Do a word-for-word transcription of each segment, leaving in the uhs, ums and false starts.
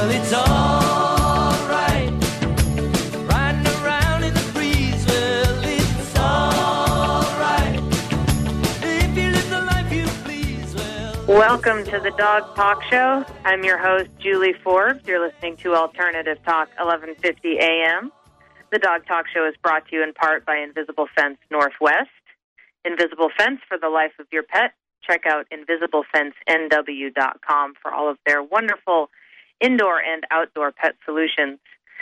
Well, it's all right. Riding around in the breeze. Well, it's all right. If you live the life you please. Well, welcome to the Dog Talk Show. I'm your host, Julie Forbes. You're listening to Alternative Talk, eleven fifty A M. The Dog Talk Show is brought to you in part by Invisible Fence Northwest. Invisible Fence for the life of your pet. Check out invisible fence n w dot com for all of their wonderful indoor and outdoor pet solutions.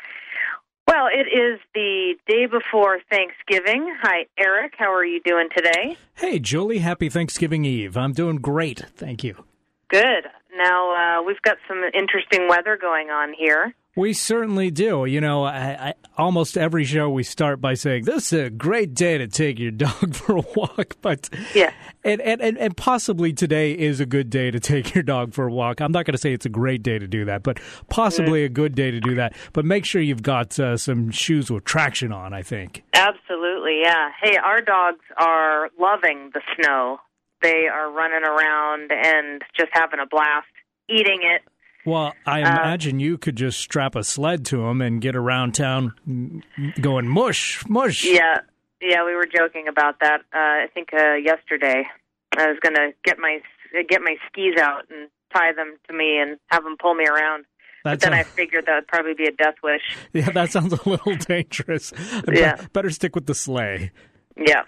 Well, it is the day before Thanksgiving. Hi, Eric. How are you doing today? Hey, Julie. Happy Thanksgiving Eve. I'm doing great. Thank you. Good. Now, uh, we've got some interesting weather going on here. We certainly do. You know, I, I, almost every show we start by saying, this is a great day to take your dog for a walk. But yeah. and, and, and, and possibly today is a good day to take your dog for a walk. I'm not going to say it's a great day to do that, but possibly mm. a good day to do that. But make sure you've got uh, some shoes with traction on, I think. Absolutely, yeah. Hey, our dogs are loving the snow. They are running around and just having a blast, eating it. Well, I imagine uh, you could just strap a sled to them and get around town going mush, mush. Yeah, yeah, we were joking about that. Uh, I think uh, yesterday I was going to get my get my skis out and tie them to me and have them pull me around. That's but then a, I figured that would probably be a death wish. Yeah, that sounds a little dangerous. Yeah. Better stick with the sleigh. Yeah.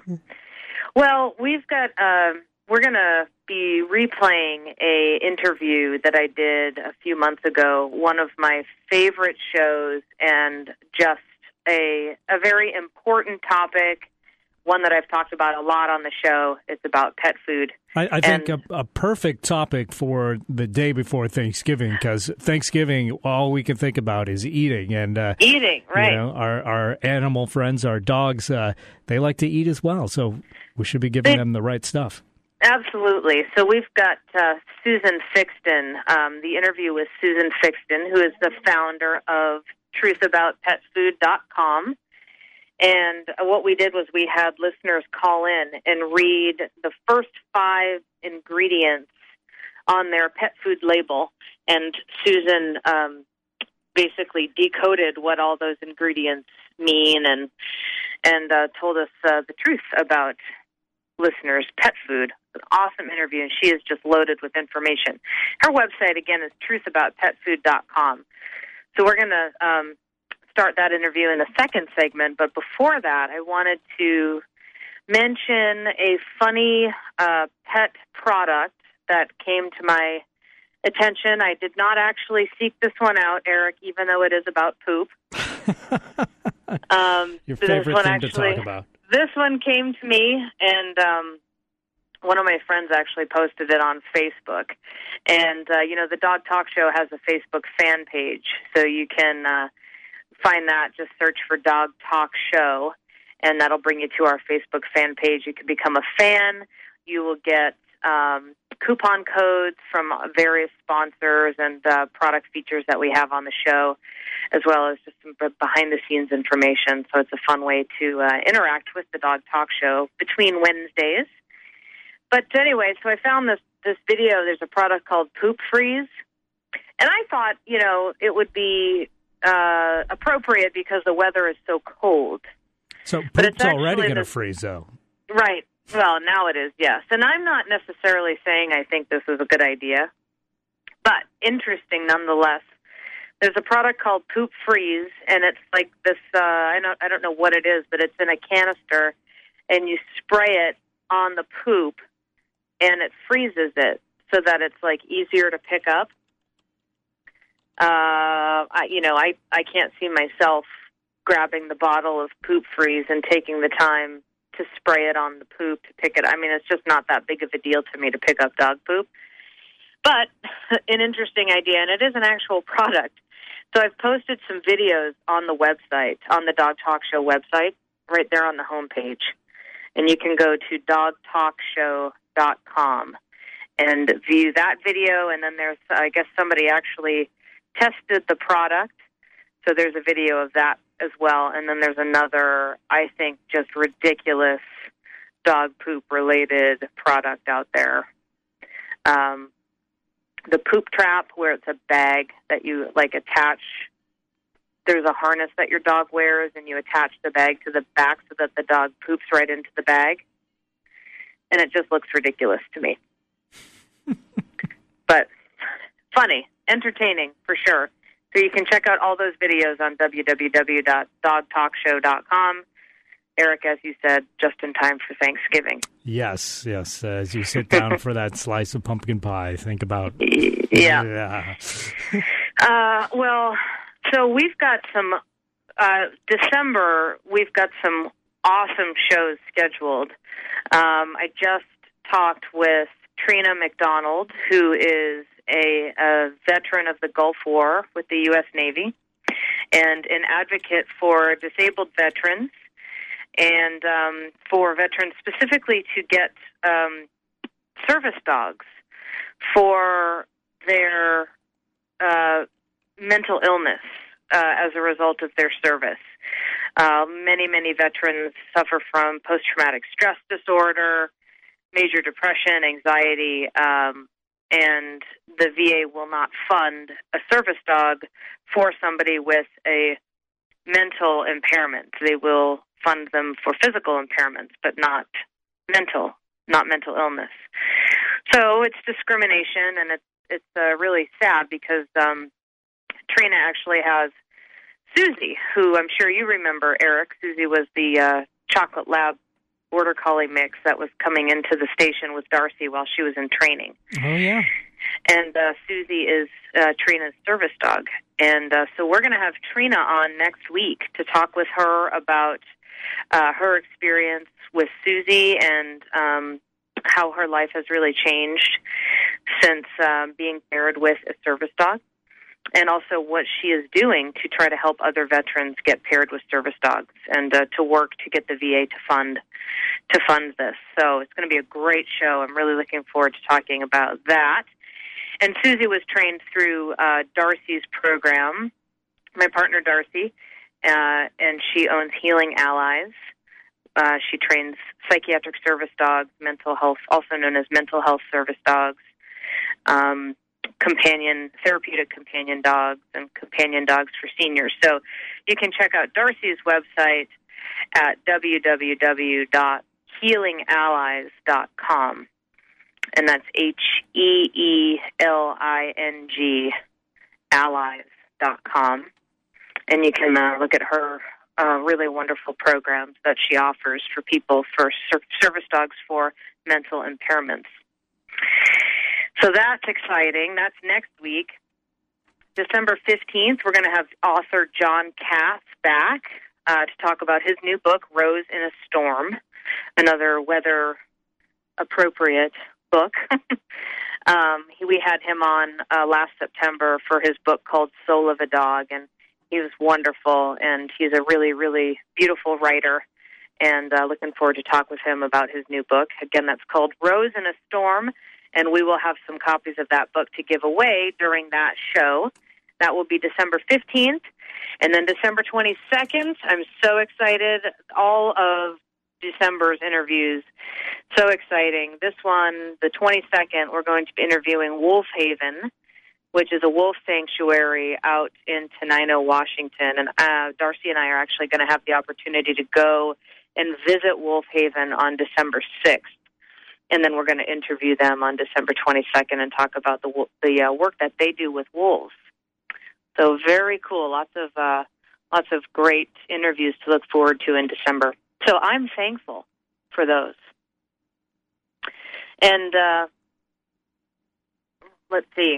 Well, we've got... Uh, We're going to be replaying a interview that I did a few months ago, one of my favorite shows and just a a very important topic, one that I've talked about a lot on the show. It's about pet food. I, I think a, a perfect topic for the day before Thanksgiving, because Thanksgiving, all we can think about is eating. and uh, Eating, right. You know, our, our animal friends, our dogs, uh, they like to eat as well, so we should be giving they, them the right stuff. Absolutely. So we've got uh, Susan Fixton, um, the interview with Susan Fixton, who is the founder of truth about pet food dot com. And what we did was we had listeners call in and read the first five ingredients on their pet food label. And Susan um, basically decoded what all those ingredients mean and, and uh, told us uh, the truth about listeners' pet food. An awesome interview, and she is just loaded with information. Her website, again, is truth about pet food dot com. So we're going to um, start that interview in the second segment, but before that, I wanted to mention a funny uh, pet product that came to my attention. I did not actually seek this one out, Eric, even though it is about poop. um, Your so favorite thing actually, to talk about. This one came to me, and um, one of my friends actually posted it on Facebook. And, uh, you know, the Dog Talk Show has a Facebook fan page, so you can uh, find that. Just search for Dog Talk Show, and that'll bring you to our Facebook fan page. You can become a fan. You will get um, coupon codes from various sponsors and uh, product features that we have on the show, as well as just some behind-the-scenes information. So it's a fun way to uh, interact with the Dog Talk Show between Wednesdays. But anyway, so I found this, this video. There's a product called Poop Freeze. And I thought, you know, it would be uh, appropriate because the weather is so cold. So poop's already going to freeze, though. Right. Well, now it is, yes. And I'm not necessarily saying I think this is a good idea, but interesting nonetheless. There's a product called Poop Freeze, and it's like this, uh, I, don't, I don't know what it is, but it's in a canister, and you spray it on the poop, and it freezes it so that it's, like, easier to pick up. Uh, I, you know, I, I can't see myself grabbing the bottle of Poop Freeze and taking the time to spray it on the poop to pick it. I mean, it's just not that big of a deal to me to pick up dog poop. But an interesting idea, and it is an actual product. So I've posted some videos on the website, on the Dog Talk Show website, right there on the homepage. And you can go to dog talk show dot com and view that video. And then there's, I guess somebody actually tested the product. So there's a video of that as well. And then there's another, I think, just ridiculous dog poop-related product out there. Um, the poop trap, where it's a bag that you, like, attach. There's a harness that your dog wears, and you attach the bag to the back so that the dog poops right into the bag. And it just looks ridiculous to me. But funny, entertaining, for sure. So you can check out all those videos on w w w dot dog talk show dot com. Eric, as you said, just in time for Thanksgiving. Yes, yes. Uh, as you sit down for that slice of pumpkin pie, think about... Yeah. yeah. uh, well, so we've got some... Uh, December, we've got some awesome shows scheduled. Um, I just talked with Trina McDonald, who is a, a veteran of the Gulf War with the U S Navy and an advocate for disabled veterans and um, for veterans specifically to get um, service dogs for their uh, mental illness uh, as a result of their service. Uh, many, many veterans suffer from post-traumatic stress disorder, major depression, anxiety, um, and the V A will not fund a service dog for somebody with a mental impairment. They will fund them for physical impairments, but not mental, not mental illness. So it's discrimination, and it's it's uh, really sad because um, Trina actually has Susie, who I'm sure you remember, Eric. Susie was the uh, Chocolate Lab Border Collie mix that was coming into the station with Darcy while she was in training. Oh, yeah. And uh, Susie is uh, Trina's service dog. And uh, so we're going to have Trina on next week to talk with her about uh, her experience with Susie and um, how her life has really changed since uh, being paired with a service dog, and also what she is doing to try to help other veterans get paired with service dogs and uh, to work to get the V A to fund to fund this. So it's going to be a great show. I'm really looking forward to talking about that. And Susie was trained through uh, Darcy's program, my partner Darcy, uh, and she owns Healing Allies. Uh, she trains psychiatric service dogs, mental health, also known as mental health service dogs, um, companion, therapeutic companion dogs, and companion dogs for seniors. So you can check out Darcy's website at w w w dot healing allies dot com. And that's H E E L I N G, allies dot com. And you can uh, look at her uh, really wonderful programs that she offers for people for ser- service dogs for mental impairments. So that's exciting. That's next week. December fifteenth, we're going to have author John Kass back uh, to talk about his new book, Rose in a Storm, another weather-appropriate book. um, he, we had him on uh, last September for his book called Soul of a Dog, and he was wonderful, and he's a really, really beautiful writer, and uh, looking forward to talk with him about his new book. Again, that's called Rose in a Storm, and we will have some copies of that book to give away during that show. That will be December fifteenth, and then December twenty-second. I'm so excited. All of December's interviews, so exciting. This one, the twenty-second, we're going to be interviewing Wolf Haven, which is a wolf sanctuary out in Tenino, Washington. And uh, Darcy and I are actually going to have the opportunity to go and visit Wolf Haven on December sixth. And then we're going to interview them on December twenty-second and talk about the the uh, work that they do with wolves. So very cool. Lots of uh, lots of great interviews to look forward to in December. So I'm thankful for those. And uh, let's see.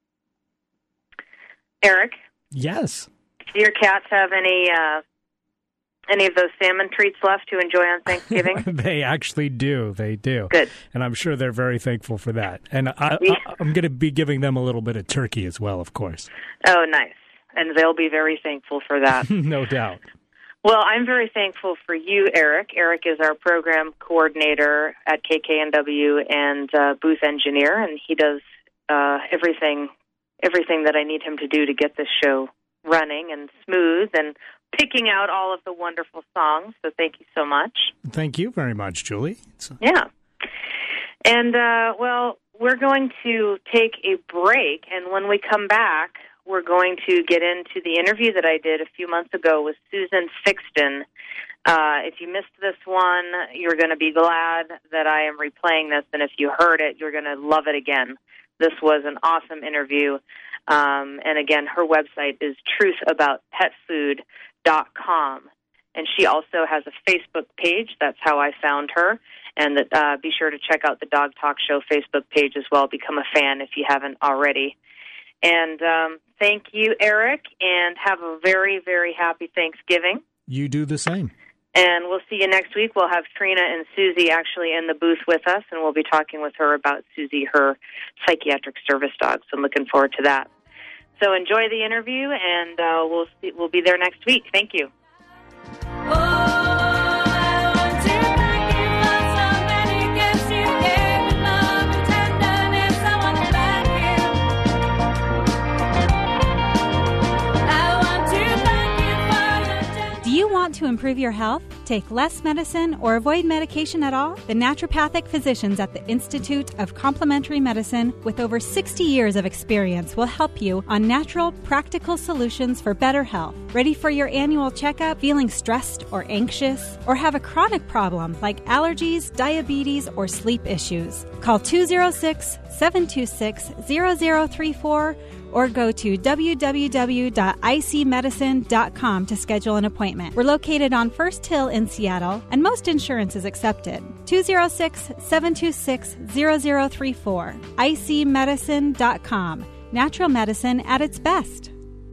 Eric? Yes. Do your cats have any uh, any of those salmon treats left to enjoy on Thanksgiving? They actually do. They do. Good. And I'm sure they're very thankful for that. And I, I, I'm going to be giving them a little bit of turkey as well, of course. Oh, nice. And they'll be very thankful for that. No doubt. Well, I'm very thankful for you, Eric. Eric is our program coordinator at K K N W and uh, booth engineer, and he does uh, everything everything that I need him to do to get this show running and smooth and picking out all of the wonderful songs. So thank you so much. Thank you very much, Julie. It's... Yeah. And, uh, well, we're going to take a break, and when we come back, we're going to get into the interview that I did a few months ago with Susan Fixton. Uh, if you missed this one, you're going to be glad that I am replaying this, and if you heard it, you're going to love it again. This was an awesome interview, um, and again, her website is truth about pet food dot com, and she also has a Facebook page. That's how I found her. And uh, be sure to check out the Dog Talk Show Facebook page as well. Become a fan if you haven't already. And um, thank you, Eric, and have a very, very happy Thanksgiving. You do the same. And we'll see you next week. We'll have Trina and Susie actually in the booth with us, and we'll be talking with her about Susie, her psychiatric service dog. So I'm looking forward to that. So enjoy the interview, and uh, we'll see, we'll be there next week. Thank you. To improve your health, take less medicine, or avoid medication at all? The naturopathic physicians at the Institute of Complementary Medicine, with over sixty years of experience, will help you on natural, practical solutions for better health. Ready for your annual checkup? Feeling stressed or anxious? Or have a chronic problem like allergies, diabetes, or sleep issues? Call two oh six, seven two six, zero zero three four or go to w w w dot i c medicine dot com to schedule an appointment. We're located on First Hill in Seattle, and most insurance is accepted. two oh six, seven two six, zero zero three four. i c medicine dot com. Natural medicine at its best.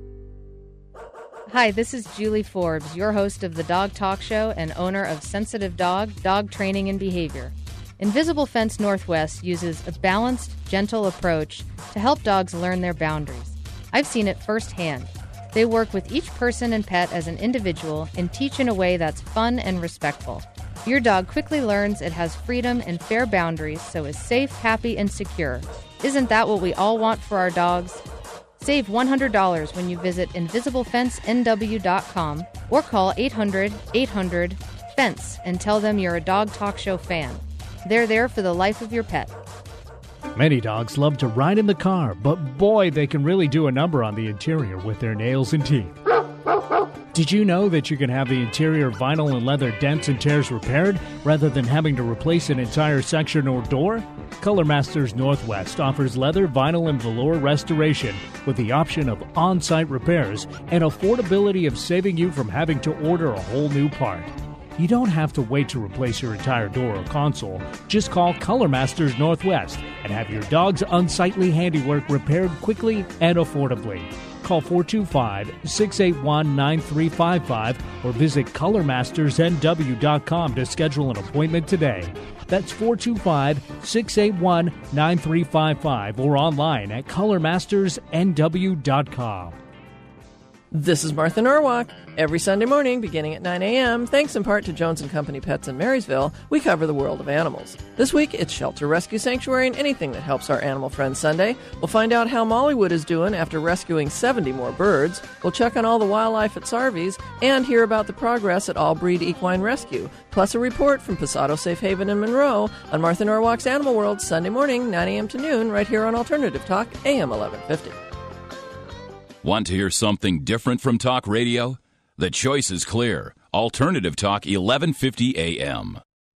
Hi, this is Julie Forbes, your host of the Dog Talk Show and owner of Sensitive Dog, Dog Training and Behavior. Invisible Fence Northwest uses a balanced, gentle approach to help dogs learn their boundaries. I've seen it firsthand. They work with each person and pet as an individual and teach in a way that's fun and respectful. Your dog quickly learns it has freedom and fair boundaries, so is safe, happy, and secure. Isn't that what we all want for our dogs? Save one hundred dollars when you visit invisible fence n w dot com or call eight hundred, eight hundred, FENCE and tell them you're a Dog Talk Show fan. They're there for the life of your pet. Many dogs love to ride in the car, but boy, they can really do a number on the interior with their nails and teeth. Did you know that you can have the interior vinyl and leather dents and tears repaired rather than having to replace an entire section or door? Color Masters Northwest offers leather, vinyl, and velour restoration with the option of on-site repairs and affordability of saving you from having to order a whole new part. You don't have to wait to replace your entire door or console. Just call Color Masters Northwest and have your dog's unsightly handiwork repaired quickly and affordably. Call four two five, six eight one, nine three five five or visit color masters n w dot com to schedule an appointment today. That's four two five, six eight one, nine three five five or online at color masters n w dot com. This is Martha Norwalk. Every Sunday morning, beginning at nine a.m., thanks in part to Jones and Company Pets in Marysville, we cover the world of animals. This week, it's Shelter Rescue Sanctuary and anything that helps our animal friends Sunday. We'll find out how Mollywood is doing after rescuing seventy more birds. We'll check on all the wildlife at Sarvy's and hear about the progress at All Breed Equine Rescue. Plus a report from Pasado Safe Haven in Monroe on Martha Norwalk's Animal World, Sunday morning, nine a.m. to noon, right here on Alternative Talk, A M eleven fifty. Want to hear something different from talk radio? The choice is clear. Alternative Talk, eleven fifty A M.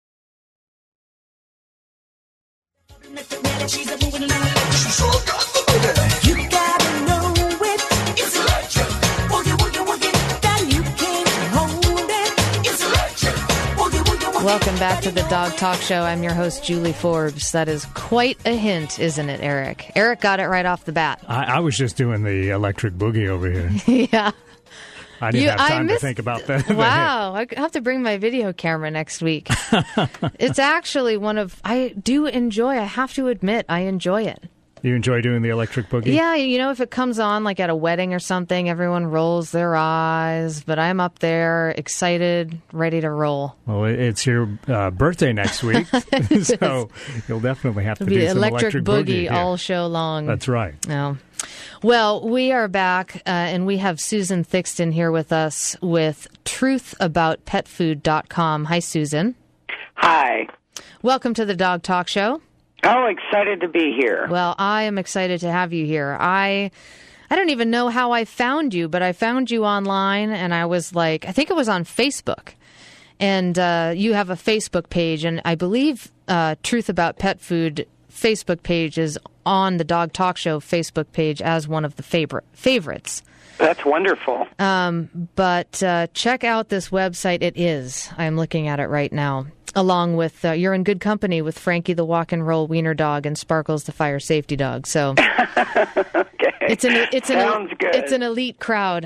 You gotta know it. It's electric. Woogie, woogie, woogie. Then you can't hold it. It's electric. Woogie, woogie, woogie. Welcome back to the Dog Talk Show. I'm your host, Julie Forbes. That is quite a hint, isn't it, Eric? Eric got it right off the bat. I, I was just doing the electric boogie over here. Yeah. I didn't You- have I time missed- to think about that. Wow, I have to bring my video camera next week. It's actually one of, I do enjoy, I have to admit, I enjoy it. You enjoy doing the electric boogie? Yeah, you know, if it comes on like at a wedding or something, everyone rolls their eyes, but I'm up there excited, ready to roll. Well, it- it's your uh, birthday next week, so you'll definitely have to It'll be do some electric, electric boogie yeah. all show long. That's right. Oh. Well, we are back, uh, and we have Susan Thixton here with us with truth about pet food dot com. Hi, Susan. Hi. Welcome to the Dog Talk Show. Oh, excited to be here. Well, I am excited to have you here. I I don't even know how I found you, but I found you online, and I was like, I think it was on Facebook. And uh, you have a Facebook page, and I believe uh, Truth About Pet Food Facebook page is on the Dog Talk Show Facebook page as one of the favorite favorites. That's wonderful. Um, but uh, check out this website. It is. I'm looking at it right now. Along with, uh, you're in good company with Frankie the Walk and Roll Wiener Dog and Sparkles the Fire Safety Dog. So okay. it's an it's an Sounds good. it's an elite crowd.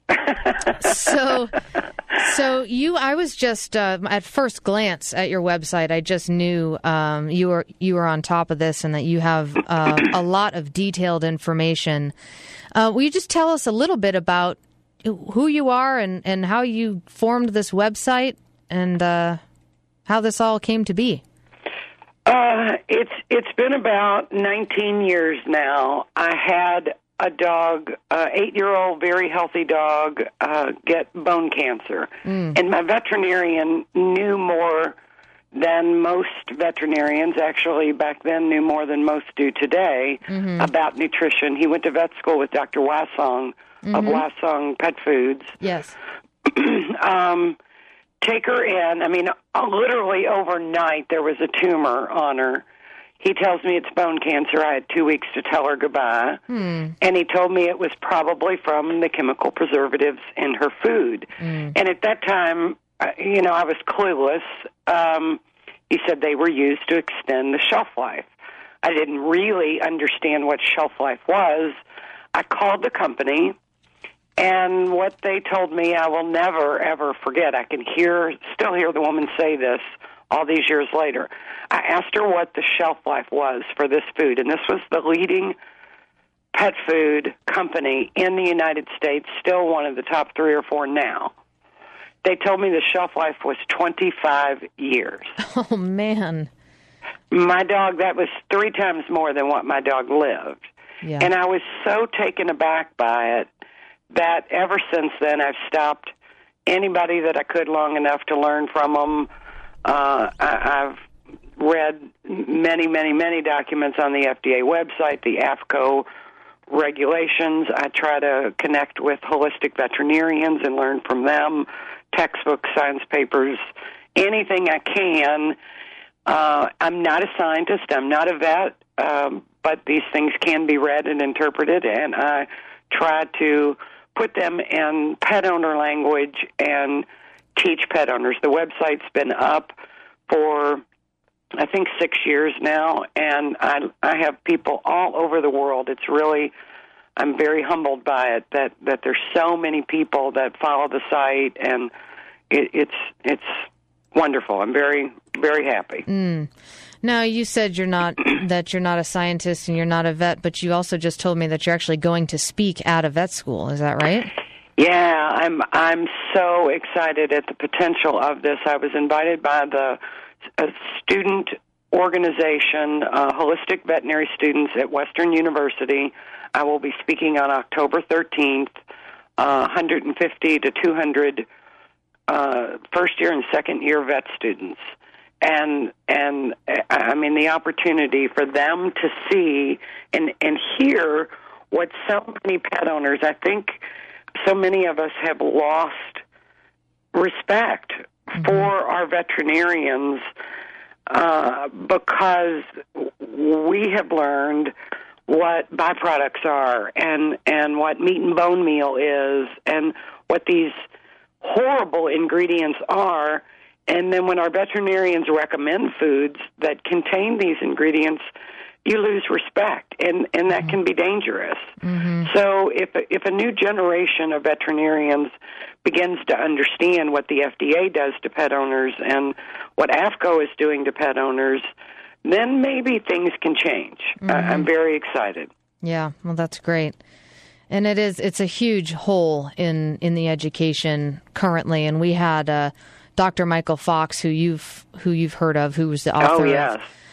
so so you I was just uh, at first glance at your website, I just knew um, you were you were on top of this and that you have uh, a lot of detailed information. Uh, will you just tell us a little bit about who you are and, and how you formed this website and uh, how this all came to be? Uh, it's it's been about nineteen years now. I had a dog, uh, eight-year-old, very healthy dog, uh, get bone cancer. Mm. And my veterinarian knew more than most veterinarians, actually back then knew more than most do today, mm-hmm. about nutrition. He went to vet school with Doctor Wasong mm-hmm. of Wasong Pet Foods. Yes. um, take her in. I mean, literally overnight there was a tumor on her. He tells me it's bone cancer. I had two weeks to tell her goodbye. Hmm. And he told me it was probably from the chemical preservatives in her food. Mm. And at that time, you know, I was clueless. Um, he said they were used to extend the shelf life. I didn't really understand what shelf life was. I called the company, and what they told me I will never, ever forget. I can hear, still hear the woman say this all these years later. I asked her what the shelf life was for this food, and this was the leading pet food company in the United States, still one of the top three or four now. They told me the shelf life was twenty-five years. Oh, man. My dog, that was three times more than what my dog lived. Yeah. And I was so taken aback by it that ever since then I've stopped anybody that I could long enough to learn from them. Uh, I, I've read many, many, many documents on the F D A website, the A F C O regulations. I try to connect with holistic veterinarians and learn from them, textbooks, science papers, anything I can. Uh, I'm not a scientist. I'm not a vet, um, but these things can be read and interpreted, and I try to put them in pet owner language and teach pet owners. The website's been up for, I think, six years now, and I, I have people all over the world. It's really, I'm very humbled by it that, that there's so many people that follow the site, and it, it's it's wonderful. I'm very, very happy. Mm. Now, you said you're not that you're not a scientist and you're not a vet, but you also just told me that you're actually going to speak at a vet school. Is that right? Yeah, I'm I'm so excited at the potential of this. I was invited by the uh, student organization, uh, Holistic Veterinary Students at Western University. I will be speaking on October thirteenth, uh, one hundred fifty to two hundred uh, first-year and second-year vet students. And, and I mean, the opportunity for them to see and, and hear what so many pet owners, I think so many of us have lost respect mm-hmm. for our veterinarians uh, because we have learned what byproducts are and, and what meat and bone meal is and what these horrible ingredients are. And then when our veterinarians recommend foods that contain these ingredients, you lose respect, and, and that mm-hmm. can be dangerous. Mm-hmm. So if if a new generation of veterinarians begins to understand what the F D A does to pet owners and what A F C O is doing to pet owners, then maybe things can change. Mm-hmm. Uh, I'm very excited. Yeah, well, that's great. And it is, it's a huge hole in, in the education currently, and we had uh, Doctor Michael Fox, who you've who you've heard of, who was the author oh, yes. of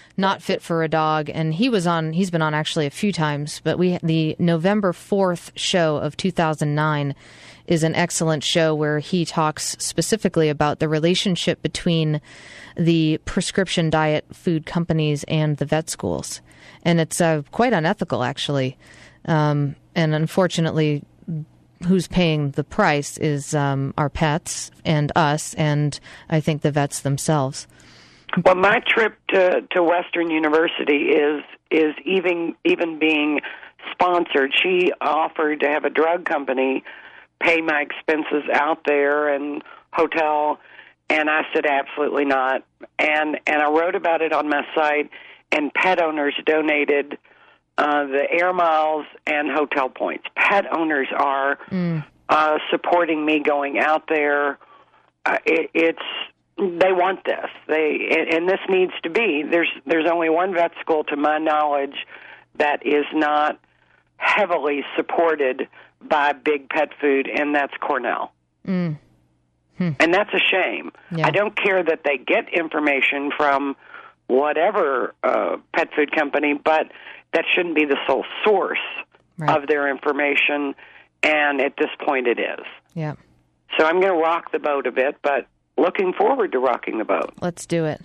Not Fit for a Dog, and he was on. He's been on actually a few times, but we the November fourth show of two thousand nine is an excellent show where he talks specifically about the relationship between the prescription diet food companies and the vet schools, and it's uh, quite unethical actually, um, and unfortunately, who's paying the price is um, our pets and us, and I think the vets themselves. Well, my trip to, to Western University is is even even being sponsored. She offered to have a drug company pay my expenses out there and hotel, and I said absolutely not. And and I wrote about it on my site, and pet owners donated uh, the air miles and hotel points. Pet owners are mm. uh, supporting me going out there. Uh, it, it's They want this. They and this needs to be. There's there's only one vet school, to my knowledge, that is not heavily supported by big pet food, and that's Cornell. Mm. Hmm. And that's a shame. Yeah. I don't care that they get information from whatever uh, pet food company, but that shouldn't be the sole source right. of their information, and at this point it is. Yeah. So I'm going to rock the boat a bit, but looking forward to rocking the boat. Let's do it.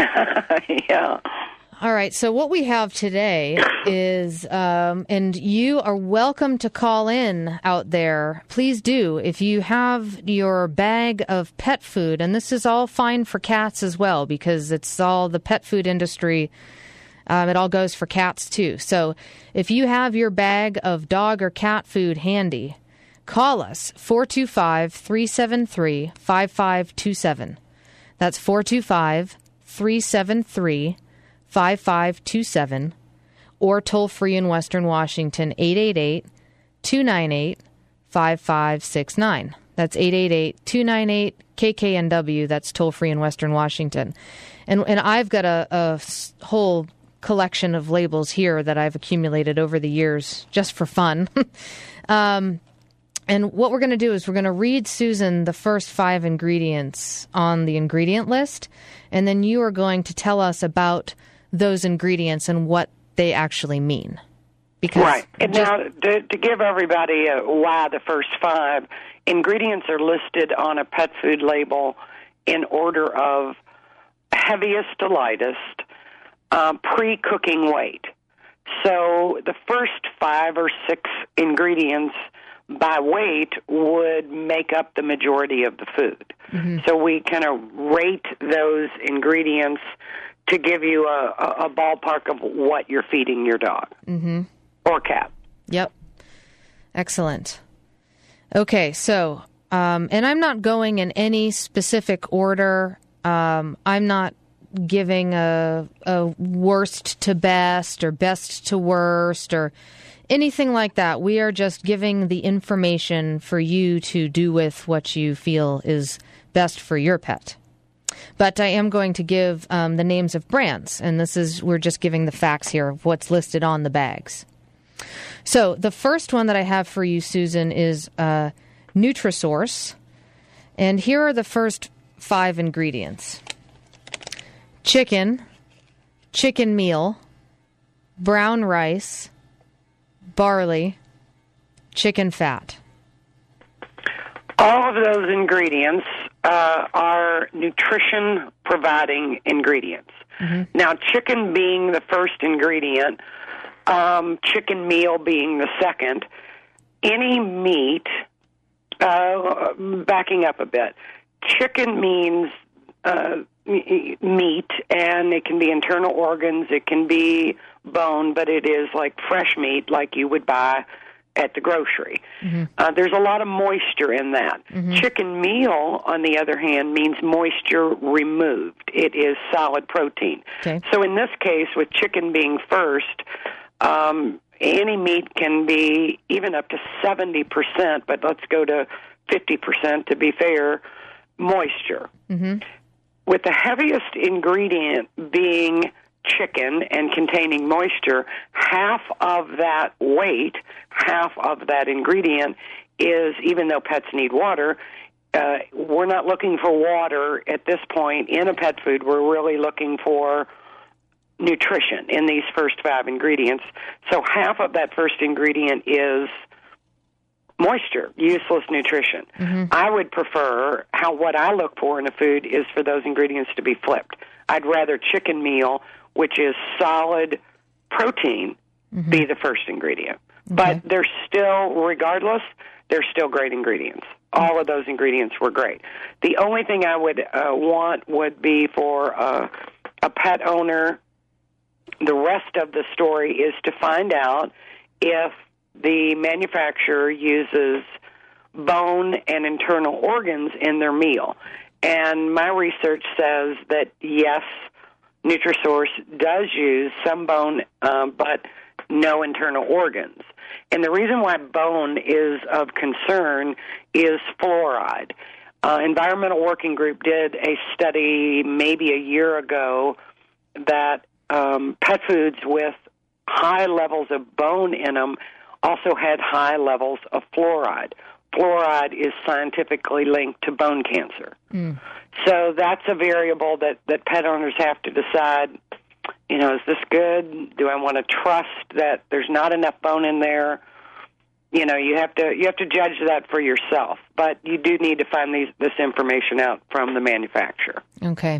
Yeah. All right. So what we have today is, um, and you are welcome to call in out there. Please do. If you have your bag of pet food, and this is all fine for cats as well, because it's all the pet food industry. Um, it all goes for cats too. So if you have your bag of dog or cat food handy, call us, four two five, three seven three, five five two seven. That's four two five, three seven three, five five two seven. Or toll free in Western Washington, eight eight eight, two nine eight, five five six nine. That's eight eight eight, two nine eight, K K N W. That's toll free in Western Washington. And and I've got a, a whole collection of labels here that I've accumulated over the years just for fun. um And what we're going to do is we're going to read Susan the first five ingredients on the ingredient list, and then you are going to tell us about those ingredients and what they actually mean. Because right. And just, now, to, to give everybody a why the first five, ingredients are listed on a pet food label in order of heaviest to lightest, um, pre-cooking weight. So the first five or six ingredients by weight would make up the majority of the food. Mm-hmm. So we kind of rate those ingredients to give you a, a ballpark of what you're feeding your dog mm-hmm. or cat. Yep. Excellent. Okay, so, um, and I'm not going in any specific order. Um, I'm not giving a, a worst to best or best to worst or anything like that. We are just giving the information for you to do with what you feel is best for your pet. But I am going to give um, the names of brands, and this is, we're just giving the facts here of what's listed on the bags. So the first one that I have for you, Susan, is uh, Nutrisource, and here are the first five ingredients. Chicken, chicken meal, brown rice, barley, chicken fat. All of those ingredients uh, are nutrition-providing ingredients. Mm-hmm. Now, chicken being the first ingredient, um, chicken meal being the second, any meat, uh, backing up a bit, chicken means uh, meat, and it can be internal organs, it can be bone, but it is like fresh meat like you would buy at the grocery. Mm-hmm. Uh, there's a lot of moisture in that. Mm-hmm. Chicken meal, on the other hand, means moisture removed. It is solid protein. Okay. So in this case, with chicken being first, um, any meat can be even up to seventy percent, but let's go to fifty percent to be fair, moisture. Mm-hmm. With the heaviest ingredient being chicken and containing moisture, half of that weight, half of that ingredient is, even though pets need water, uh, we're not looking for water at this point in a pet food. We're really looking for nutrition in these first five ingredients. So half of that first ingredient is moisture, useless nutrition. Mm-hmm. I would prefer how what I look for in a food is for those ingredients to be flipped. I'd rather chicken meal, which is solid protein, mm-hmm. be the first ingredient. Okay. But they're still, regardless, they're still great ingredients. All of those ingredients were great. The only thing I would uh, want would be for uh, a pet owner, the rest of the story is to find out if the manufacturer uses bone and internal organs in their meal. And my research says that, yes, Nutrisource does use some bone, uh, but no internal organs. And the reason why bone is of concern is fluoride. Uh, Environmental Working Group did a study maybe a year ago that um, pet foods with high levels of bone in them also had high levels of fluoride. Fluoride is scientifically linked to bone cancer. Mm. So that's a variable that, that pet owners have to decide, you know, is this good? Do I want to trust that there's not enough bone in there? You know, you have to you have to judge that for yourself. But you do need to find these, this information out from the manufacturer. Okay.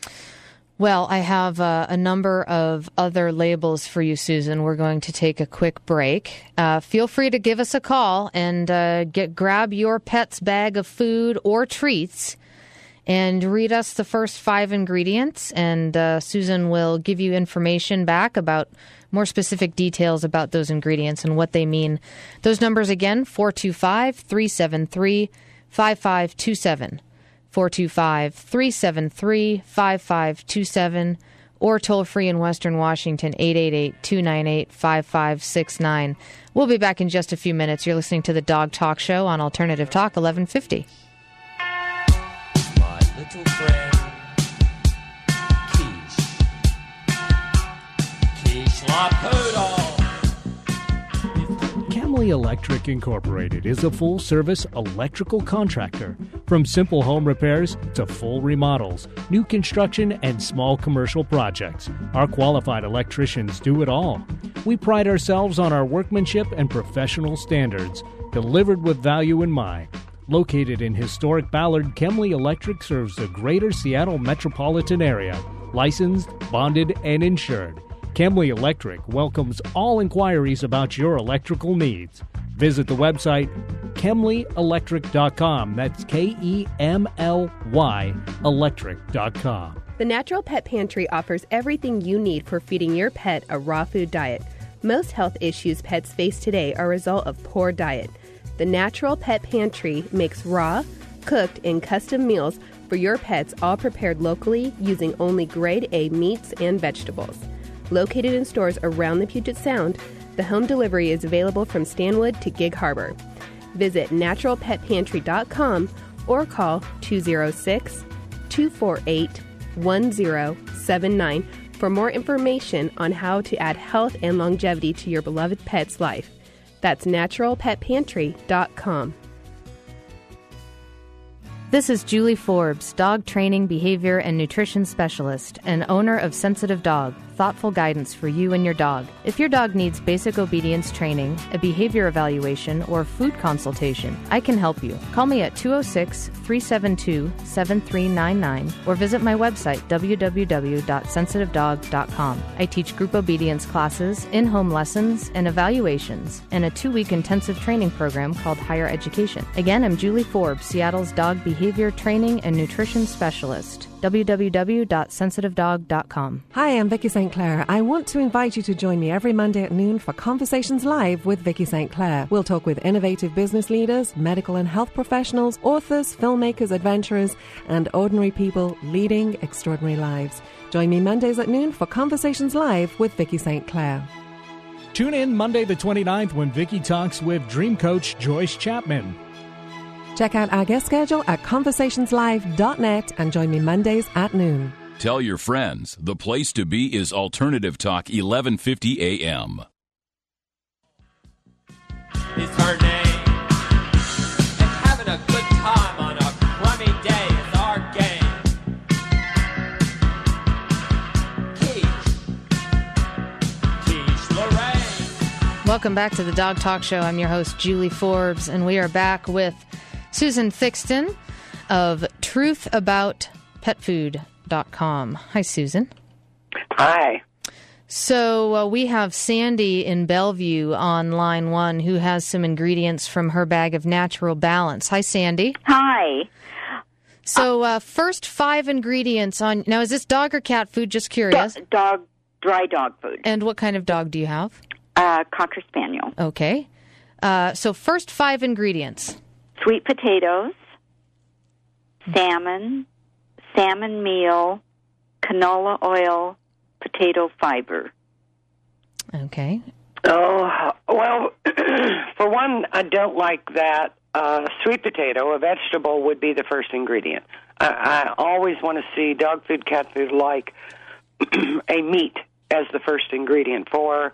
Well, I have uh, a number of other labels for you, Susan. We're going to take a quick break. Uh, feel free to give us a call and uh, get grab your pet's bag of food or treats and read us the first five ingredients. And uh, Susan will give you information back about more specific details about those ingredients and what they mean. Those numbers again, four two five, three seven three, five five two seven. four two five, three seven three, five five two seven, or toll free in Western Washington, eight eight eight, two nine eight, five five six nine. We'll be back in just a few minutes. You're listening to the Dog Talk Show on Alternative Talk, eleven fifty. My little friend, Quiche. Quiche Lapoodle. Camley Electric Incorporated is a full-service electrical contractor. From simple home repairs to full remodels, new construction, and small commercial projects, our qualified electricians do it all. We pride ourselves on our workmanship and professional standards, delivered with value in mind. Located in historic Ballard, Camley Electric serves the greater Seattle metropolitan area, licensed, bonded, and insured. Camley Electric welcomes all inquiries about your electrical needs. Visit the website Kemley Electric dot com. That's K E M L Y electric dot com. The Natural Pet Pantry offers everything you need for feeding your pet a raw food diet. Most health issues pets face today are a result of poor diet. The Natural Pet Pantry makes raw, cooked, and custom meals for your pets, all prepared locally using only grade A meats and vegetables. Located in stores around the Puget Sound, the home delivery is available from Stanwood to Gig Harbor. Visit natural pet pantry dot com or call two oh six, two four eight, one oh seven nine for more information on how to add health and longevity to your beloved pet's life. That's natural pet pantry dot com. This is Julie Forbes, dog training, behavior, and nutrition specialist, and owner of Sensitive Dog, thoughtful guidance for you and your dog. If your dog needs basic obedience training, a behavior evaluation, or food consultation, I can help you. Call me at two oh six, three seven two, seven three nine nine or visit my website, w w w dot sensitive dog dot com. I teach group obedience classes, in-home lessons, and evaluations, and a two-week intensive training program called Higher Education. Again, I'm Julie Forbes, Seattle's dog behavior training and nutrition specialist. w w w dot sensitive dog dot com. Hi, I'm Vicky Saint Clair. I want to invite you to join me every Monday at noon for Conversations Live with Vicky Saint Clair. We'll talk with innovative business leaders, medical and health professionals, authors, filmmakers, adventurers, and ordinary people leading extraordinary lives. Join me Mondays at noon for Conversations Live with Vicky Saint Clair. Tune in Monday the twenty-ninth when Vicky talks with dream coach Joyce Chapman. Check out our guest schedule at conversations live dot net and join me Mondays at noon. Tell your friends the place to be is Alternative Talk, eleven fifty A M. It's her name. And having a good time on a crummy day is our game. Quiche. Welcome back to the Dog Talk Show. I'm your host, Julie Forbes, and we are back with Susan Fixton of truth about pet food dot com. Hi, Susan. Hi. So uh, we have Sandy in Bellevue on line one who has some ingredients from her bag of Natural Balance. Hi, Sandy. Hi. So uh, first five ingredients on... Now, is this dog or cat food? Just curious. Do- dog, dry dog food. And what kind of dog do you have? Uh, Cocker Spaniel. Okay. Uh, so first five ingredients. Sweet potatoes, salmon, salmon meal, canola oil, potato fiber. Okay. Oh, well, for one, I don't like that. Uh, sweet potato, a vegetable, would be the first ingredient. I, I always want to see dog food, cat food like a meat as the first ingredient for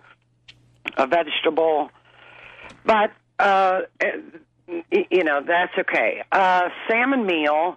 a vegetable. But, uh, you know, that's okay. Uh, salmon meal,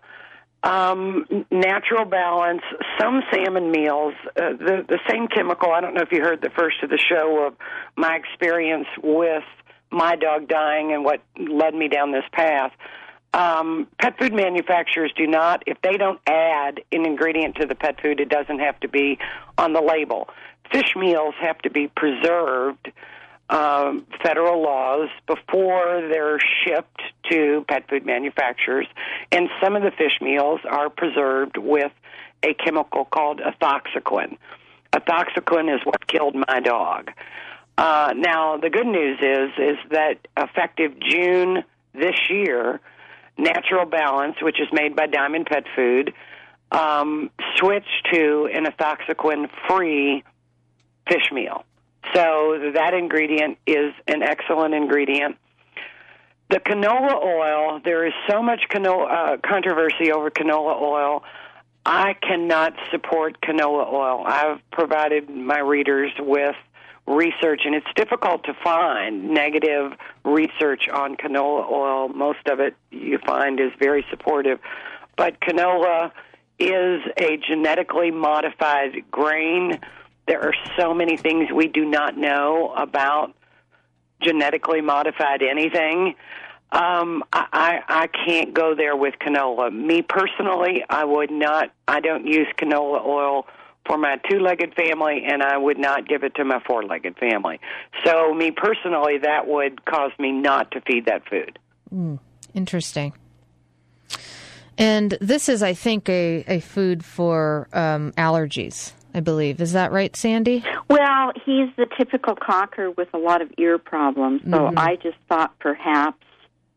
um, Natural Balance, some salmon meals, uh, the, the same chemical. I don't know if you heard the first of the show of my experience with my dog dying and what led me down this path. Um, pet food manufacturers do not, if they don't add an ingredient to the pet food, it doesn't have to be on the label. Fish meals have to be preserved, um, federal laws, before they're shipped to pet food manufacturers. And some of the fish meals are preserved with a chemical called ethoxyquin. Ethoxyquin is what killed my dog. Uh, now, the good news is is that effective June this year, Natural Balance, which is made by Diamond Pet Food, um, switched to an ethoxyquin-free fish meal. So that ingredient is an excellent ingredient. The canola oil, there is so much canola, uh, controversy over canola oil. I cannot support canola oil. I've provided my readers with research, and it's difficult to find negative research on canola oil. Most of it you find is very supportive. But canola is a genetically modified grain. There are so many things we do not know about genetically modified anything. Um, I, I, I can't go there with canola. Me personally, I would not, I don't use canola oil for my two-legged family, and I would not give it to my four-legged family. So me personally, that would cause me not to feed that food. Mm, interesting. And this is, I think, a, a food for um, allergies, I believe. Is that right, Sandy? Well, he's the typical cocker with a lot of ear problems, so Mm-hmm. I just thought perhaps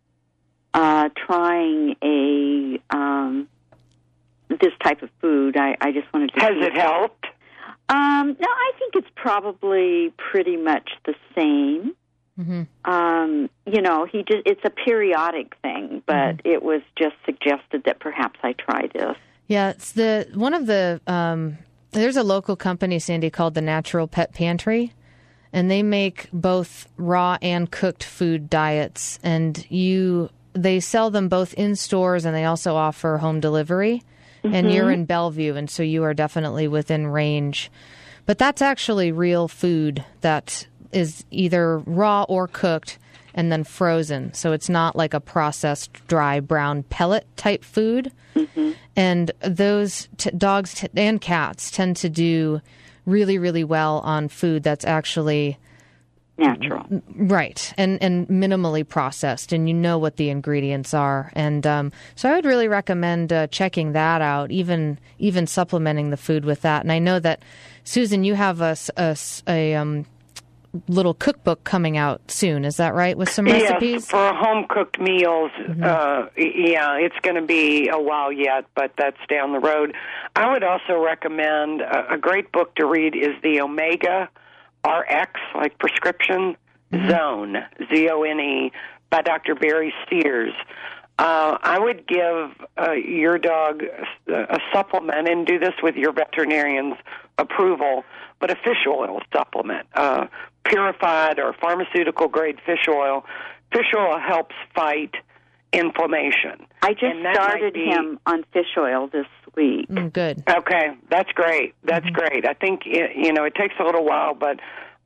uh, trying a um, this type of food, I, I just wanted to Has see it helped? Um, no, I think it's probably pretty much the same. Mm-hmm. Um, you know, he just it's a periodic thing, but Mm-hmm. it was just suggested that perhaps I try this. Yeah, it's the one of the um, there's a local company, Sandy, called the Natural Pet Pantry, and they make both raw and cooked food diets, and you they sell them both in stores, and they also offer home delivery. Mm-hmm. And you're in Bellevue, and so you are definitely within range. But that's actually real food that is either raw or cooked and then frozen. So it's not like a processed dry brown pellet type food. Mm-hmm. And those t- dogs t- and cats tend to do really, really well on food that's actually natural. Right. And, and minimally processed. And you know what the ingredients are. And um, so I would really recommend uh, checking that out, even even supplementing the food with that. And I know that, Susan, you have a, a, a um, little cookbook coming out soon. Is that right? With some recipes? Yes, for home-cooked meals. Mm-hmm. Uh, yeah, it's going to be a while yet, but that's down the road. I would also recommend a, a great book to read is the Omega R X, like prescription, mm-hmm. Zone, Z O N E, by Doctor Barry Sears. Uh, I would give uh, your dog a, a supplement, and do this with your veterinarian's approval, but a fish oil supplement, uh, purified or pharmaceutical-grade fish oil. Fish oil helps fight inflammation. I just started be, him on fish oil this week. Mm, good. Okay, that's great. That's mm-hmm. great. I think, it, you know, it takes a little while, but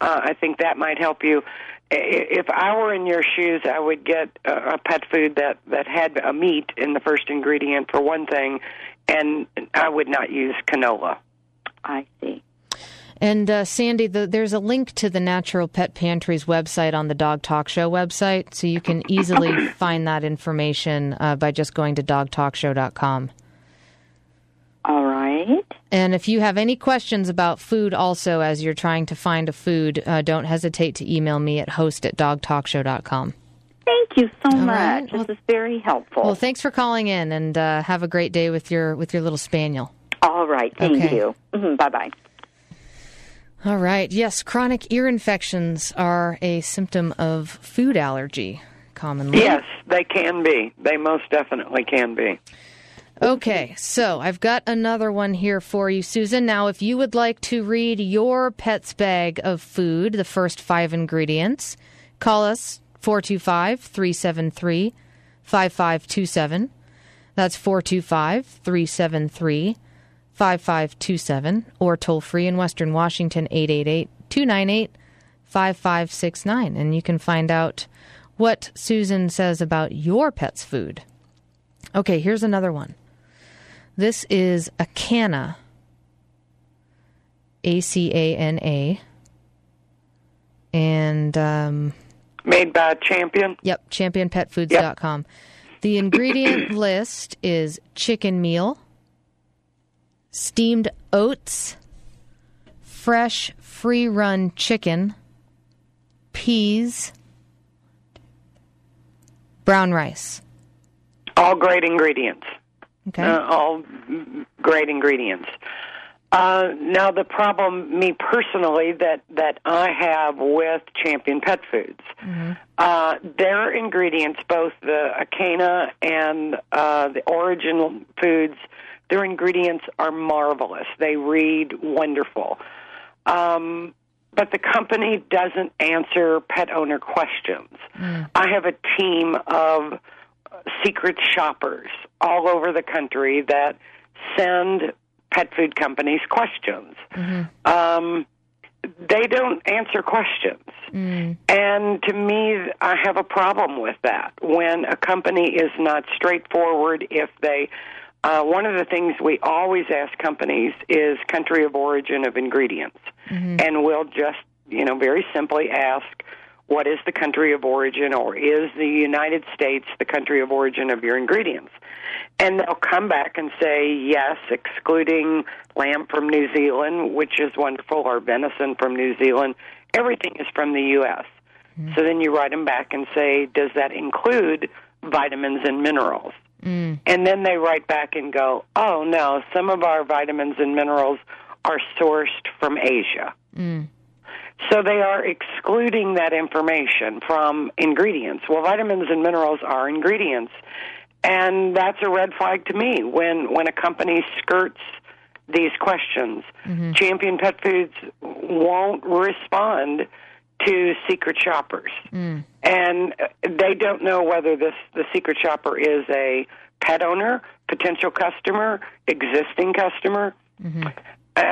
Uh, I think that might help you. If I were in your shoes, I would get a pet food that, that had a meat in the first ingredient, for one thing, and I would not use canola. I see. And uh, Sandy, the, there's a link to the Natural Pet Pantry's website on the Dog Talk Show website, so you can easily find that information uh, by just going to dog talk show dot com. All right. And if you have any questions about food also as you're trying to find a food, uh, don't hesitate to email me at host at dog talk show dot com. Thank you so All much. right. This Well, is very helpful. Well, thanks for calling in, and uh, have a great day with your with your little spaniel. All right. Thank Okay. you. Mm-hmm. Bye-bye. All right. Yes, chronic ear infections are a symptom of food allergy, commonly. Yes, they can be. They most definitely can be. Okay, so I've got another one here for you, Susan. Now, if you would like to read your pet's bag of food, the first five ingredients, call us four two five, three seven three, five five two seven. That's four two five, three seven three, five five two seven, or toll free in Western Washington, eight eight eight, two nine eight, five five six nine. And you can find out what Susan says about your pet's food. Okay, here's another one. This is Acana, A C A N A, and um, made by Champion. Yep, champion pet foods dot com. Yep. The ingredient list is chicken meal, steamed oats, fresh free-run chicken, peas, brown rice. All great ingredients. Okay. Uh, all great ingredients. Uh, now, the problem, me personally, that, that I have with Champion Pet Foods, mm-hmm. uh, their ingredients, both the Acana and uh, the Origin Foods, their ingredients are marvelous. They read wonderful. Um, but the company doesn't answer pet owner questions. Mm. I have a team of secret shoppers all over the country that send pet food companies questions. Mm-hmm. Um, they don't answer questions. Mm. And to me, I have a problem with that. When a company is not straightforward, if they... Uh, one of the things we always ask companies is country of origin of ingredients. Mm-hmm. And we'll just, you know, very simply ask, what is the country of origin, or is the United States the country of origin of your ingredients? And they'll come back and say, yes, excluding lamb from New Zealand, which is wonderful, or venison from New Zealand. Everything is from the U S Mm. So then you write them back and say, does that include vitamins and minerals? Mm. And then they write back and go, oh, no, some of our vitamins and minerals are sourced from Asia. Mm. So they are excluding that information from ingredients. Well, vitamins and minerals are ingredients, and that's a red flag to me when, when a company skirts these questions. Mm-hmm. Champion Pet Foods won't respond to secret shoppers. Mm. And they don't know whether this the secret shopper is a pet owner, potential customer, existing customer. Mm-hmm. Uh,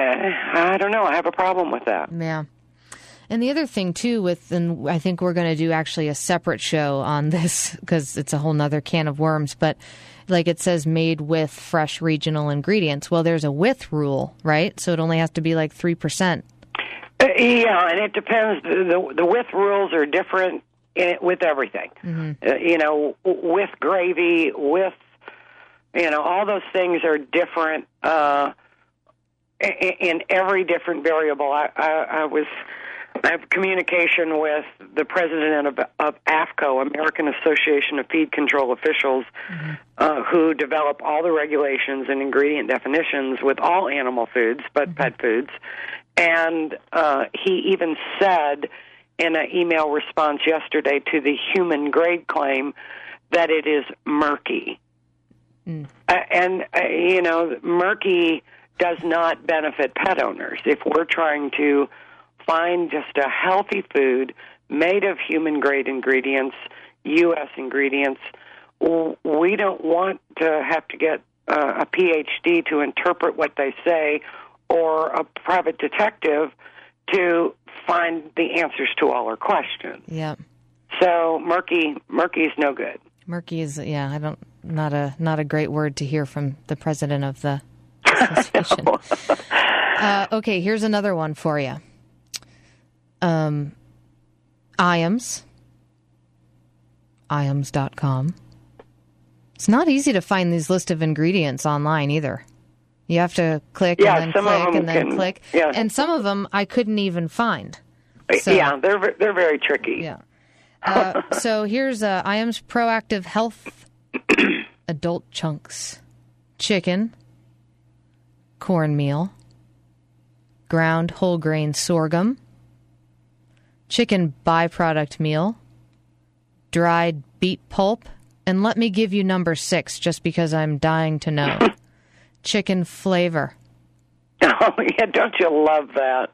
I don't know. I have a problem with that. Yeah. And the other thing, too, with, and I think we're going to do actually a separate show on this because it's a whole nother can of worms, but like it says made with fresh regional ingredients. Well, there's a with rule, right? So it only has to be like three percent. Uh, yeah, and it depends. The, the with rules are different in, with everything. Mm-hmm. Uh, you know, with gravy, with, you know, all those things are different uh, in, in every different variable. I, I, I was... I have communication with the president of, of A F C O, American Association of Feed Control Officials, mm-hmm. uh, who develop all the regulations and ingredient definitions with all animal foods, but mm-hmm. pet foods. And uh, he even said in an email response yesterday to the human grade claim that it is murky. Mm. Uh, and, uh, you know, murky does not benefit pet owners. If we're trying to find just a healthy food made of human-grade ingredients, U S ingredients, we don't want to have to get uh, a P H D to interpret what they say or a private detective to find the answers to all our questions. Yeah. So murky, murky is no good. Murky is, yeah, I don't, not a not a great word to hear from the president of the association. uh, okay, here's another one for you. Um, I A M S, I A M S dot com. It's not easy to find these list of ingredients online either. You have to click yeah, and then some click of them and then can, click. Yeah. And some of them I couldn't even find. So, yeah, they're they're very tricky. Yeah. Uh, so here's uh, I A M S Proactive Health Adult Chunks. Chicken, cornmeal, ground whole grain sorghum, chicken byproduct meal, dried beet pulp, and let me give you number six just because I'm dying to know. Chicken flavor. Oh, yeah, don't you love that?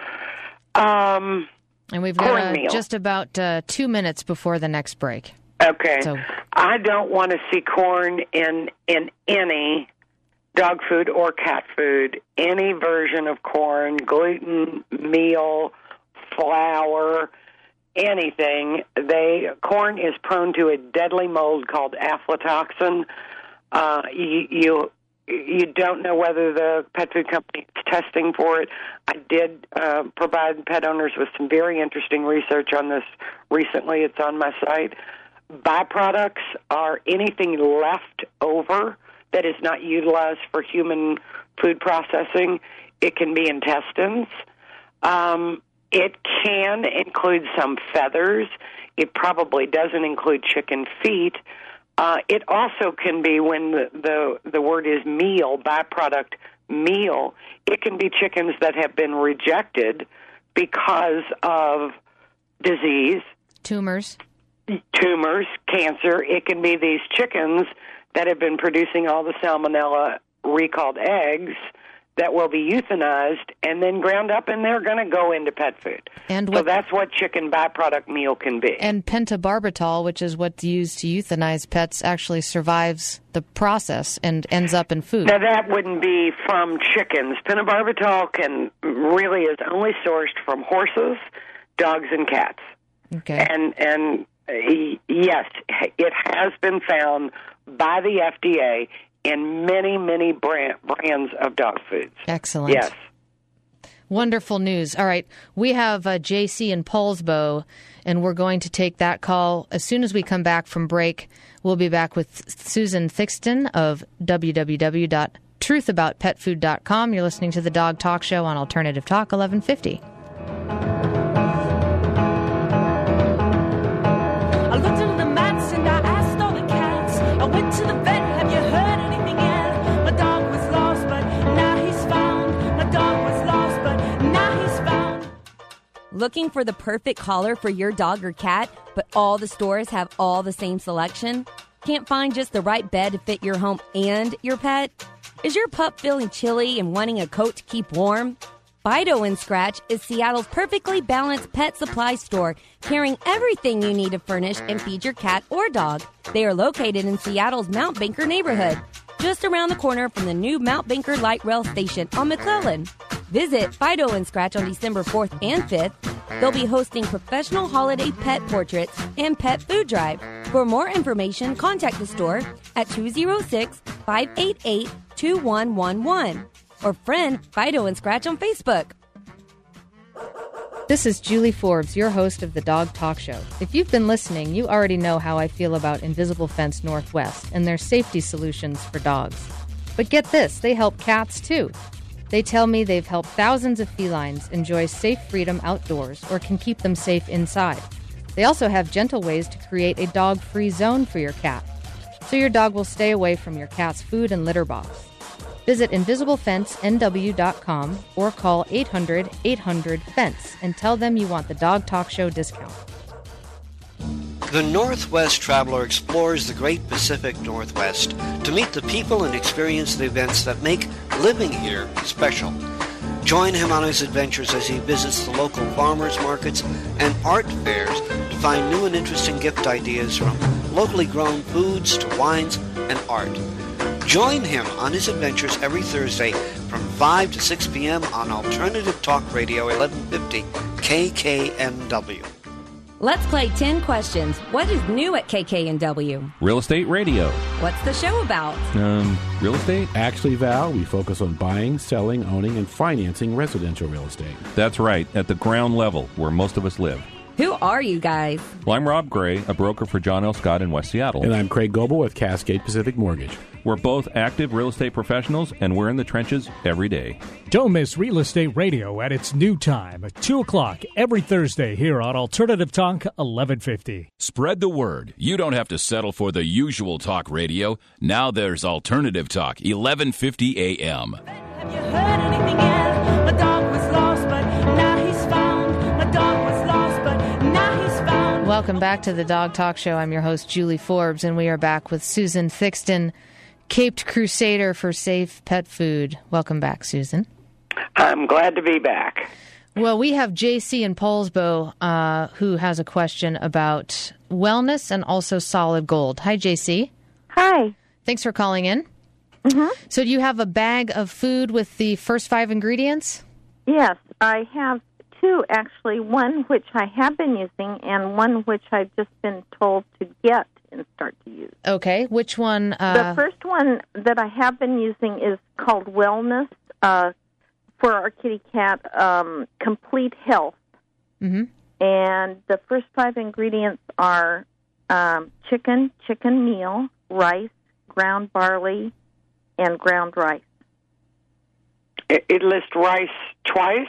Um, and we've got uh, just about uh, two minutes before the next break. Okay. So, I don't want to see corn in in any dog food or cat food, any version of corn, gluten, meal, flour, anything. They corn is prone to a deadly mold called aflatoxin. Uh, you, you you don't know whether the pet food company is testing for it. I did uh, provide pet owners with some very interesting research on this recently. It's on my site. Byproducts are anything left over that is not utilized for human food processing. It can be intestines. Um, it can include some feathers. It probably doesn't include chicken feet. Uh, it also can be, when the, the, the word is meal, byproduct meal, it can be chickens that have been rejected because of disease. Tumors. Tumors, cancer. It can be these chickens that have been producing all the salmonella recalled eggs that will be euthanized and then ground up, and they're going to go into pet food. And so what, that's what chicken byproduct meal can be. And pentobarbital, which is what's used to euthanize pets, actually survives the process and ends up in food. Now, that wouldn't be from chickens. Pentobarbital can really is only sourced from horses, dogs, and cats. Okay. And and uh, yes, it has been found by the F D A in many, many brand, brands of dog foods. Excellent. Yes. Wonderful news. All right. We have uh, J C in Paulsbo, and we're going to take that call. As soon as we come back from break, we'll be back with Susan Thixton of w w w dot truth about pet food dot com. You're listening to The Dog Talk Show on Alternative Talk eleven fifty. I looked under the mats and I asked all the cats. I went to the vet, have you heard anything yet? My dog was lost, but now he's found. My dog was lost, but now he's found. Looking for the perfect collar for your dog or cat, but all the stores have all the same selection? Can't find just the right bed to fit your home and your pet? Is your pup feeling chilly and wanting a coat to keep warm? Fido and Scratch is Seattle's perfectly balanced pet supply store, carrying everything you need to furnish and feed your cat or dog. They are located in Seattle's Mount Banker neighborhood, just around the corner from the new Mount Banker Light Rail Station on McClellan. Visit Fido and Scratch on December fourth and fifth. They'll be hosting professional holiday pet portraits and pet food drive. For more information, contact the store at two oh six, five eight eight, two one one one. Or friend Fido and Scratch on Facebook. This is Julie Forbes, your host of the Dog Talk Show. If you've been listening, you already know how I feel about Invisible Fence Northwest and their safety solutions for dogs. But get this, they help cats too. They tell me they've helped thousands of felines enjoy safe freedom outdoors or can keep them safe inside. They also have gentle ways to create a dog-free zone for your cat, so your dog will stay away from your cat's food and litter box. Visit invisible fence n w dot com or call eight hundred, eight hundred, fence and tell them you want the Dog Talk Show discount. The Northwest Traveler explores the great Pacific Northwest to meet the people and experience the events that make living here special. Join him on his adventures as he visits the local farmers markets and art fairs to find new and interesting gift ideas, from locally grown foods to wines and art. Join him on his adventures every Thursday from five to six p.m. on Alternative Talk Radio eleven fifty K K N W. Let's play ten questions. What is new at K K N W? Real Estate Radio. What's the show about? Um, real estate? Actually, Val, we focus on buying, selling, owning, and financing residential real estate. That's right, at the ground level, where most of us live. Who are you guys? Well, I'm Rob Gray, a broker for John L. Scott in West Seattle. And I'm Craig Goebel with Cascade Pacific Mortgage. We're both active real estate professionals, and we're in the trenches every day. Don't miss Real Estate Radio at its new time at two o'clock every Thursday here on Alternative Talk eleven fifty. Spread the word. You don't have to settle for the usual talk radio. Now there's Alternative Talk eleven fifty A M. Have you heard anything yet? My dog was lost, but now he's found. My dog was lost, but now he's found. Welcome back to the Dog Talk Show. I'm your host, Julie Forbes, and we are back with Susan Thixton, Caped Crusader for Safe Pet Food. Welcome back, Susan. I'm glad to be back. Well, we have J C in Paulsbo uh, who has a question about wellness and also Solid Gold. Hi, J C. Hi. Thanks for calling in. Mm-hmm. So do you have a bag of food with the first five ingredients? Yes, I have two, actually. One which I have been using and one which I've just been told to get and start to use. Okay, which one? Uh... The first one that I have been using is called Wellness uh, for our kitty cat, um, Complete Health. Mm-hmm. And the first five ingredients are um, chicken, chicken meal, rice, ground barley, and ground rice. It, it lists rice twice?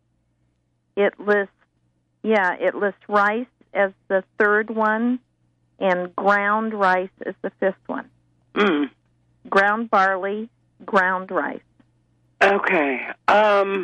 It lists, yeah, it lists rice as the third one, and ground rice is the fifth one. Mm. Ground barley, ground rice. Okay. Um,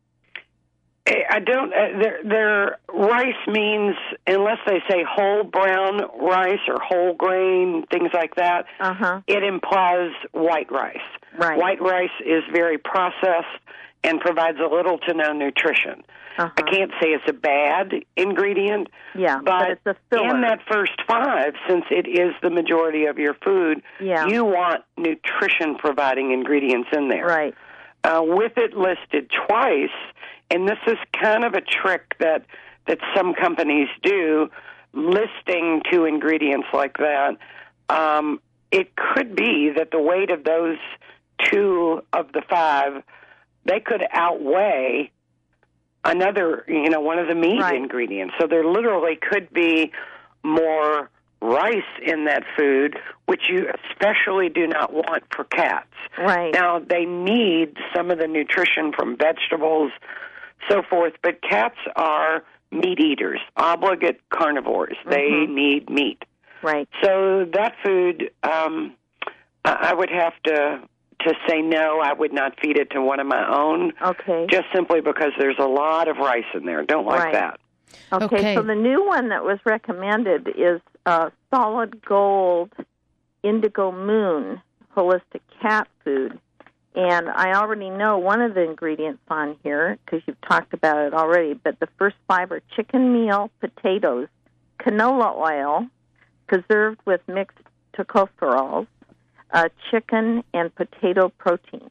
I don't. Uh, their, their rice means, unless they say whole brown rice or whole grain, things like that. Uh-huh. It implies white rice. Right. White rice is very processed and provides a little to no nutrition. Uh-huh. I can't say it's a bad ingredient. Yeah, but, but it's a filler. In that first five, since it is the majority of your food, yeah. you want nutrition-providing ingredients in there. Right. Uh, with it listed twice, and this is kind of a trick that, that some companies do, listing two ingredients like that, um, it could be that the weight of those two of the five, they could outweigh another, you know, one of the meat right. ingredients. So there literally could be more rice in that food, which you especially do not want for cats. Right. Now, they need some of the nutrition from vegetables, so forth, but cats are meat eaters, obligate carnivores. Mm-hmm. They need meat. Right. So that food, um, I would have to to say no. I would not feed it to one of my own. Okay. Just simply because there's a lot of rice in there. Don't like right. that. Okay, okay. So the new one that was recommended is uh, Solid Gold Indigo Moon Holistic Cat Food. And I already know one of the ingredients on here because you've talked about it already, but the first five are chicken meal, potatoes, canola oil, preserved with mixed tocopherols, uh, chicken, and potato protein.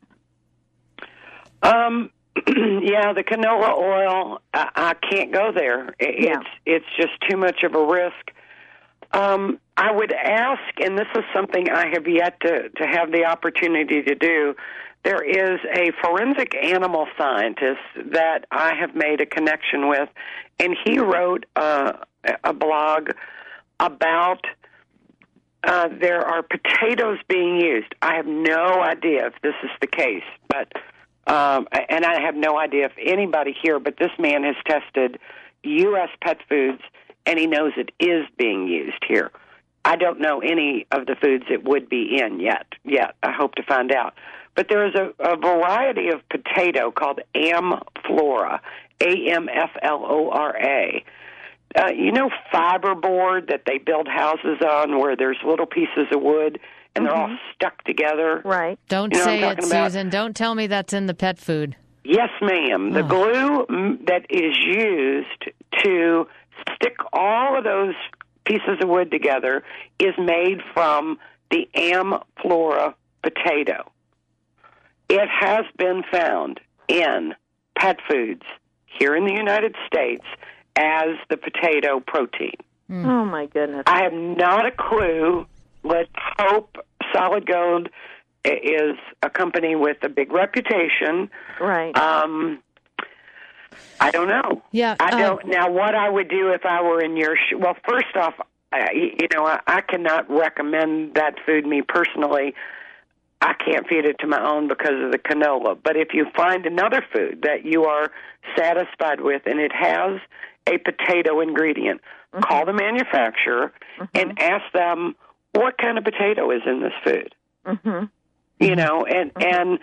Um, yeah, the canola oil, I, I can't go there. It, Yeah. It's it's just too much of a risk. Um, I would ask, and this is something I have yet to, to have the opportunity to do, there is a forensic animal scientist that I have made a connection with, and he wrote uh, a blog about uh, there are potatoes being used. I have no idea if this is the case, but um, and I have no idea if anybody here, but this man has tested U S pet foods, and he knows it is being used here. I don't know any of the foods it would be in yet. Yet I hope to find out. But there is a, a variety of potato called Amflora, A M F L O R A. Uh, you know fiberboard that they build houses on where there's little pieces of wood and they're all stuck together? Right. Don't You know what say I'm it, talking about? Susan. Don't tell me that's in the pet food. Yes, ma'am. The Oh. glue mm, that is used to stick all of those pieces of wood together is made from the Amflora potato. it has been found in pet foods here in the United States as the potato protein. Mm. Oh, my goodness. I have not a clue. Let's hope Solid Gold is a company with a big reputation. Right. Um, I don't know. Yeah. I don't. Um, now, what I would do if I were in your shoes, well, first off, I, you know, I, I cannot recommend that food, me personally. I can't feed it to my own because of the canola. But if you find another food that you are satisfied with and it has a potato ingredient, mm-hmm. call the manufacturer mm-hmm. and ask them what kind of potato is in this food. Mm-hmm. You know, and mm-hmm. and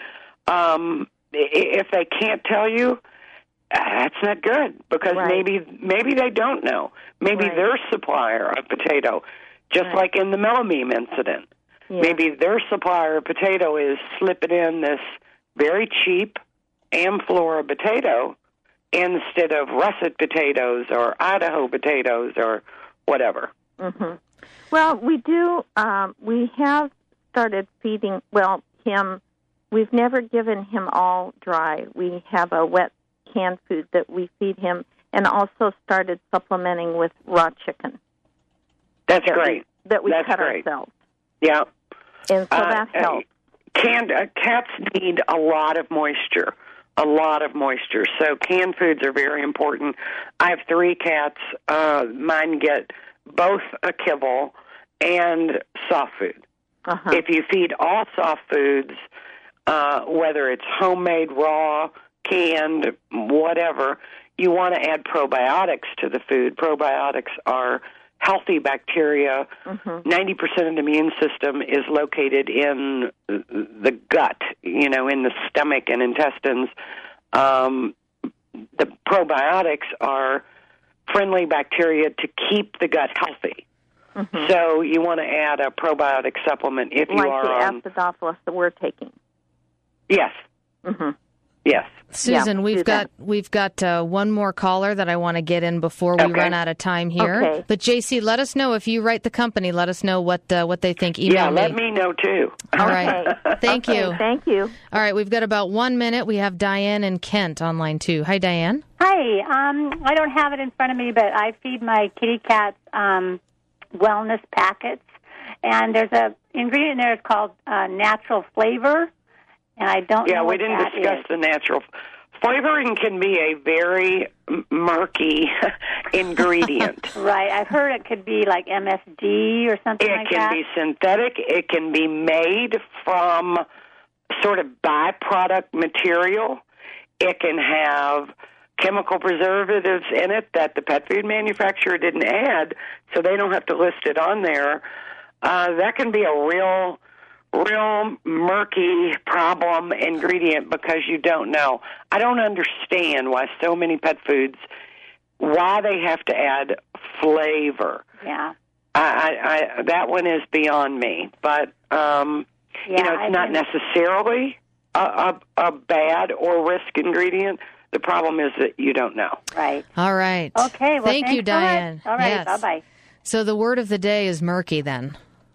um, if they can't tell you, that's not good because right. maybe maybe they don't know. Maybe right. their supplier of potato, just right. like in the melamine incident, yeah. maybe their supplier of potato is slipping in this very cheap Amflora potato instead of russet potatoes or Idaho potatoes or whatever. Mm-hmm. Well, we do. Um, we have started feeding. Well, him. We've never given him all dry. We have a wet canned food that we feed him, and also started supplementing with raw chicken. That's that great. We, that we That's cut great. ourselves. Yeah. And so uh, that helps. Uh, canned uh, cats need a lot of moisture. A lot of moisture. So canned foods are very important. I have three cats. Uh, mine get both a kibble and soft food. Uh-huh. If you feed all soft foods, uh, whether it's homemade, raw, canned, whatever, you want to add probiotics to the food. Probiotics are healthy bacteria. Mm-hmm. ninety percent of the immune system is located in the gut, you know, in the stomach and intestines. Um, the probiotics are friendly bacteria to keep the gut healthy. Mm-hmm. So you want to add a probiotic supplement if you like are the on... Acidophilus that we're taking. Yes. Mm-hmm. Yes. Susan, yeah, we've got we've got uh, one more caller that I want to get in before we okay. run out of time here. Okay. But J C, let us know if you write the company. Let us know what uh, what they think. Email yeah, me. let me know too. All right. Okay. Thank you. Okay, thank you. All right, we've got about one minute. We have Diane and Kent on line two. Hi, Diane. Hi. Um, I don't have it in front of me, but I feed my kitty cats um, wellness packets, and there's a ingredient in there it's called uh, natural flavor, and I don't yeah, know we what didn't that discuss is. the natural... Flavoring can be a very murky ingredient. Right. I've heard it could be like M S G or something it like can that. be synthetic. It can be made from sort of byproduct material. It can have chemical preservatives in it that the pet food manufacturer didn't add, so they don't have to list it on there. Uh, that can be a real... real murky problem ingredient because you don't know. I don't understand why so many pet foods, why they have to add flavor. Yeah. I, I, I that one is beyond me. But, um, yeah, you know, it's I've not been... necessarily a, a, a bad or risk ingredient. The problem is that you don't know. Right. All right. Okay. Well, Thank thanks you, so much. Diane. All right. Yes. Bye-bye. So the word of the day is murky then.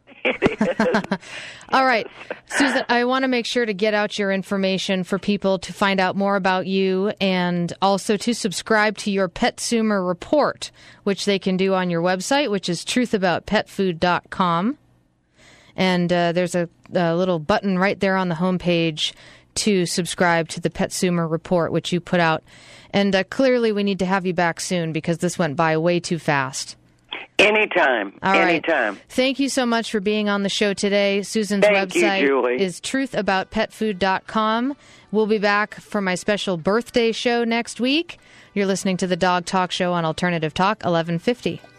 All right, Susan, I want to make sure to get out your information for people to find out more about you and also to subscribe to your PetSumer report, which they can do on your website, which is truth about pet food dot com. And uh, there's a, a little button right there on the homepage to subscribe to the PetSumer report, which you put out. And uh, clearly we need to have you back soon because this went by way too fast. Anytime. All right. Anytime. Thank you so much for being on the show today. Susan's Thank website you, Julie. is truth about pet food dot com. We'll be back for my special birthday show next week. You're listening to the Dog Talk Show on Alternative Talk, eleven fifty.